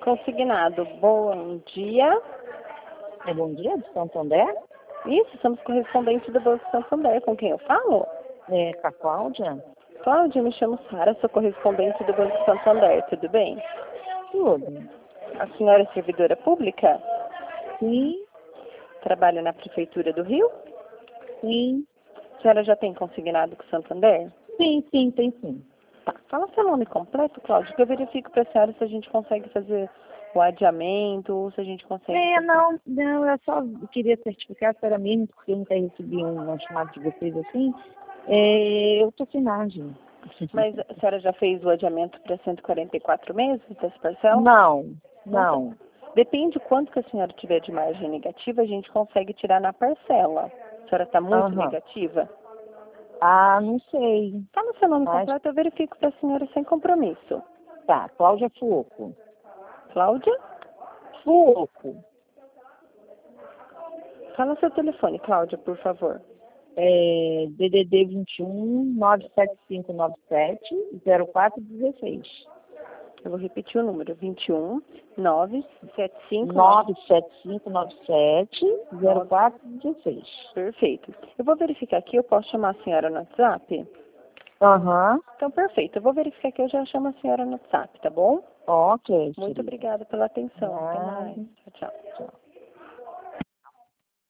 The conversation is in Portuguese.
Consignado, bom dia. Bom dia, de Santander? Isso, somos correspondentes do Banco Santander. Com quem eu falo? Com a Cláudia? Cláudia, me chamo Sara, sou correspondente do Banco Santander, tudo bem? Tudo. A senhora é servidora pública? Sim, Trabalha na Prefeitura do Rio? sim. A senhora já tem consignado com o Santander? Tem sim. Tá, fala seu nome completo, Cláudia, que eu verifico para a senhora se a gente consegue fazer o adiamento ou se a gente consegue... Não, eu só queria certificar se era mesmo, porque eu nunca recebi uma chamada de vocês assim. Eu tô sem margem. Mas a senhora já fez o adiamento para 144 meses dessa parcela? Não. Depende quanto que a senhora tiver de margem negativa, a gente consegue tirar na parcela. A senhora está muito negativa? Ah, não sei. Fala o seu nome completo, eu verifico para a senhora sem compromisso. Tá, Cláudia Fuoco. Cláudia? Fuoco. Fala seu telefone, Cláudia, por favor. DDD 21 97597 0416. Eu vou repetir o número, 21 975... 97597 0416. Perfeito. Eu vou verificar aqui, eu posso chamar a senhora no WhatsApp? Então, perfeito. Eu vou verificar aqui, eu já chamo a senhora no WhatsApp, tá bom? Ok. Muito obrigada pela atenção. Até mais. Tchau. Tchau.